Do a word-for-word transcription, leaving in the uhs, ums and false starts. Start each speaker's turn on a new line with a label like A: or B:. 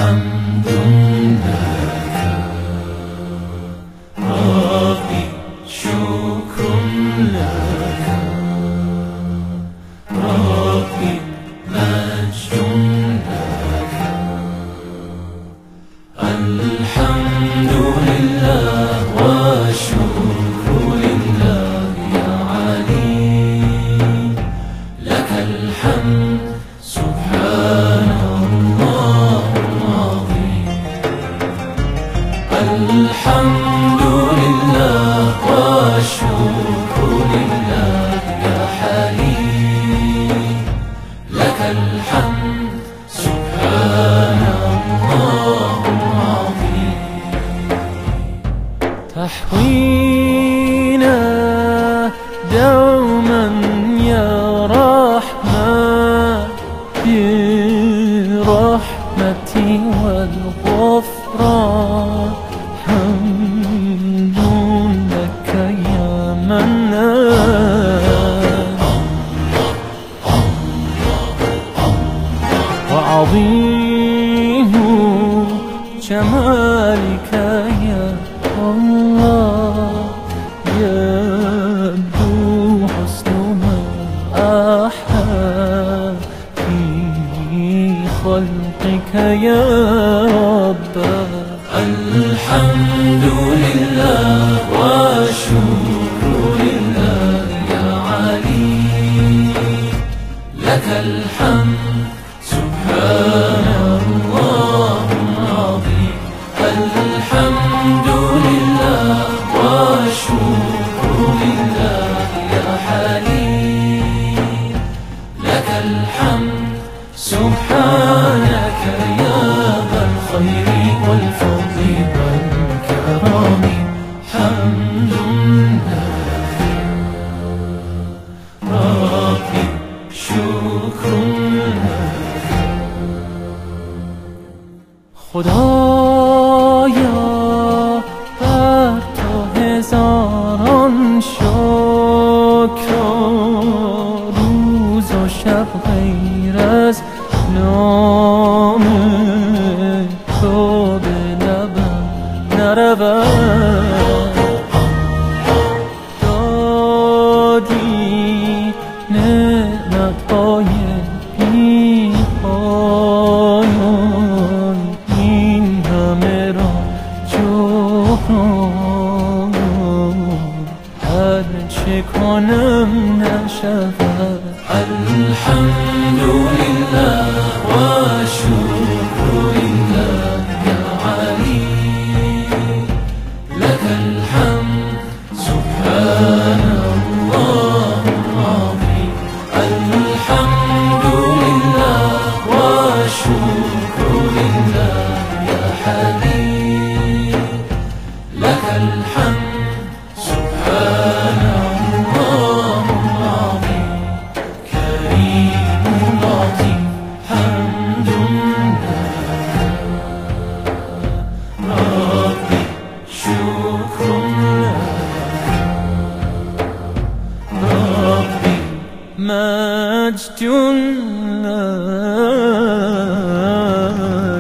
A: حمد لك ربي، شكر لك ربي، مجد لك. الحمد لله والشكر لله يا علي، لك الحمد سبحان الله العظيم. الحمد لله والشكر لله يا حليم، لك الحمد سبحان الله العظيم.
B: تحوينا دوما يا رحمن برحمتي والغفران، حمد لك يا منان. وعظيم جمالك يا الله، يبدو حسن ما أحا في خلقك يا رب.
A: الحمد لله والشكر لله يا علي، لك الحمد سبحان الله العظيم. الحمد لله والشكر لله يا حليم، لك الحمد سبحانك يا ذا الخير والفضل والكرم. حمد لك ربي، شكر لك.
B: خدایا بر تو هزاران شکر، روز و شب غیر از نام تو به لبم نرود. دادی نعمتهای بی پایان، این همه را جبران، هر چه کنم نشود.
A: الحمد لله والشكر لله يا علي، لك الحمد سبحان الله العظيم. الحمد لله والشكر لله يا حليم، لك الحمد سبحان الله العظيم. كريم لطيف حمد لك ربي، شكر لك ربي،
B: مجد لك.